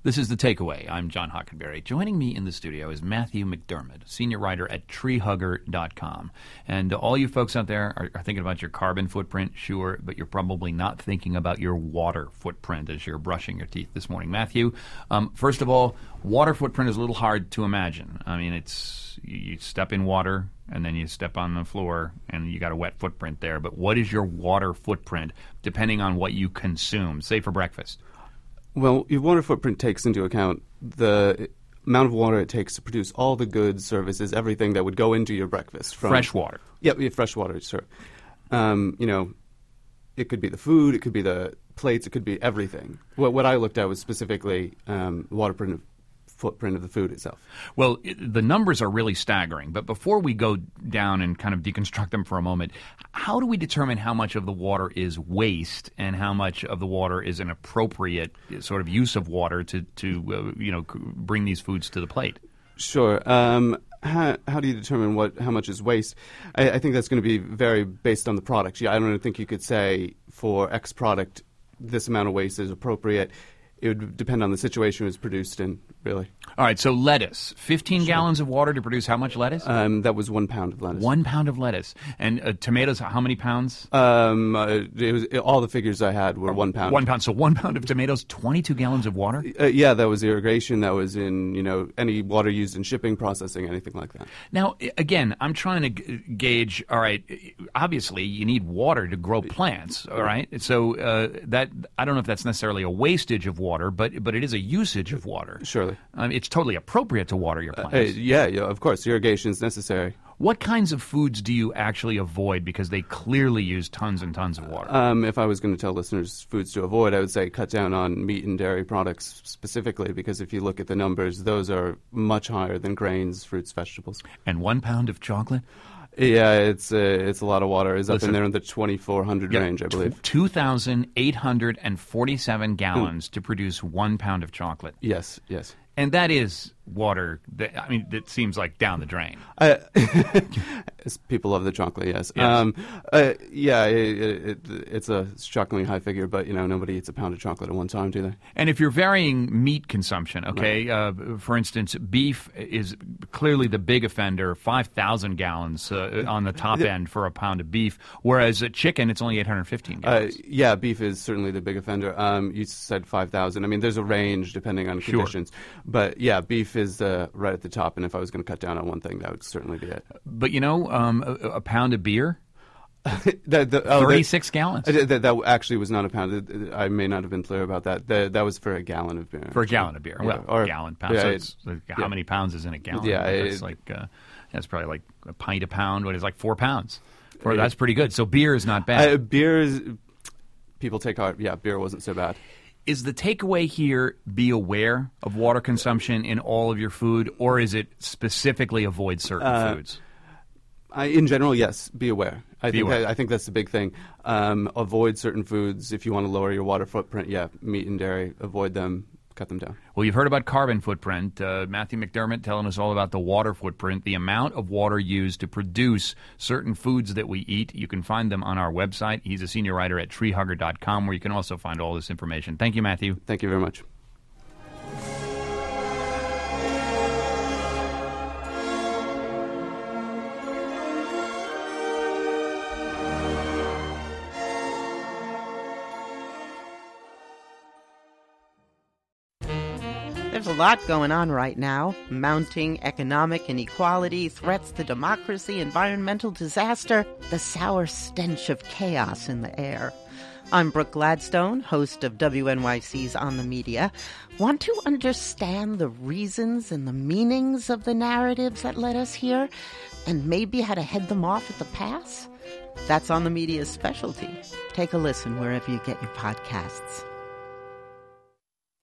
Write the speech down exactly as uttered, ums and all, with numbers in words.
This is The Takeaway. I'm John Hockenberry. Joining me in the studio is Matthew McDermott, senior writer at tree hugger dot com. And all you folks out there are, are thinking about your carbon footprint, sure, but you're probably not thinking about your water footprint as you're brushing your teeth this morning. Matthew, um, first of all, water footprint is a little hard to imagine. I mean, it's you, you step in water and then you step on the floor and you got a wet footprint there. But what is your water footprint depending on what you consume, say for breakfast? Well, your water footprint takes into account the amount of water it takes to produce all the goods, services, everything that would go into your breakfast. From, fresh water. Yeah, yeah, fresh water, sure. Um, you know, it could be the food, it could be the plates, it could be everything. What, what I looked at was specifically um, water footprint footprint of the food itself. Well, it, the numbers are really staggering. But before we go down and kind of deconstruct them for a moment, how do we determine how much of the water is waste and how much of the water is an appropriate sort of use of water to, to uh, you know, bring these foods to the plate? Sure. Um, how, how do you determine what how much is waste? I, I think that's going to be very based on the product. Yeah, I don't think you could say for X product this amount of waste is appropriate. It would depend on the situation it was produced in, really. All right, so lettuce. fifteen sure. gallons of water to produce how much lettuce? Um, that was one pound of lettuce. One pound of lettuce. And uh, tomatoes, how many pounds? Um, uh, it was, it, all the figures I had were oh, one pound. One pound. So one pound of tomatoes, twenty-two gallons of water? Uh, yeah, that was irrigation. That was in, you know, any water used in shipping, processing, anything like that. Now, again, I'm trying to g- gauge, all right, obviously you need water to grow plants, all right? So uh, that I don't know if that's necessarily a wastage of water. Water, but but it is a usage of water. Surely, um, it's totally appropriate to water your plants. Uh, yeah, yeah, of course, irrigation is necessary. What kinds of foods do you actually avoid because they clearly use tons and tons of water? Um, if I was going to tell listeners foods to avoid, I would say cut down on meat and dairy products specifically, because if you look at the numbers, those are much higher than grains, fruits, vegetables. And one pound of chocolate? Yeah, it's uh, it's a lot of water. It's Listen, up in there in the twenty-four hundred yeah, range, I believe. two thousand eight hundred forty-seven gallons mm. to produce one pound of chocolate. Yes, yes. And that is water that, I mean, that seems like down the drain. Uh, people love the chocolate, yes. yes. Um, uh, yeah, it, it, it's a shockingly high figure, but, you know, nobody eats a pound of chocolate at one time, do they? And if you're varying meat consumption, okay, right. uh, for instance, beef is clearly the big offender, five thousand gallons uh, on the top end for a pound of beef, whereas a chicken, it's only eight hundred fifteen gallons. Uh, yeah, beef is certainly the big offender. Um, you said five thousand. I mean, there's a range depending on conditions. Sure. But, yeah, beef is uh, right at the top, and if I was going to cut down on one thing, that would certainly be it. But, you know, um, a, a pound of beer? the, the, oh, thirty-six that, gallons. That, that actually was not a pound. I may not have been clear about that. That, that was for a gallon of beer. For a gallon of beer. Well, yeah, or, a gallon, pound. Yeah, so it, it's, like, how yeah. many pounds is in a gallon? Yeah, That's it, like uh, that's probably like a pint a pound. What is like four pounds? Or, that's pretty good. So beer is not bad. Uh, beer is people take heart. Yeah, beer wasn't so bad. Is the takeaway here be aware of water consumption in all of your food, or is it specifically avoid certain uh, foods? I, in general, yes, be aware. I be think aware. That, I think that's the big thing. Um, avoid certain foods if you want to lower your water footprint. Yeah, meat and dairy, avoid them. Cut them down. Well, you've heard about carbon footprint. Uh, Matthew McDermott telling us all about the water footprint, the amount of water used to produce certain foods that we eat. You can find them on our website. He's a senior writer at tree hugger dot com, where you can also find all this information. Thank you, Matthew. Thank you very much. There's a lot going on right now. Mounting economic inequality, threats to democracy, environmental disaster, the sour stench of chaos in the air. I'm Brooke Gladstone, host of W N Y C's On the Media. Want to understand the reasons and the meanings of the narratives that led us here, and maybe how to head them off at the pass? That's On the Media's specialty. Take a listen wherever you get your podcasts.